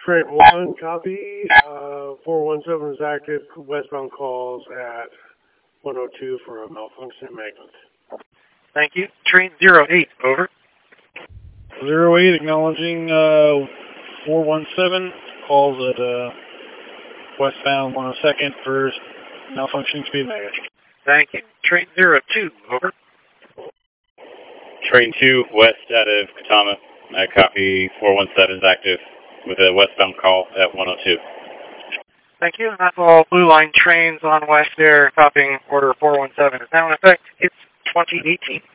Train 1, copy. 417 is active. Westbound calls at 102 for a malfunction magnet. Thank you. Train 08, over. 08, acknowledging 417, calls at westbound 102nd for malfunctioning speed magnet. Thank you. Train 02, over. Train 2, west out of Katama. I copy 417 is active with a westbound call at 102. Thank you. That's all Blue Line trains on West Air copying order 417 is now in effect. It's 2018.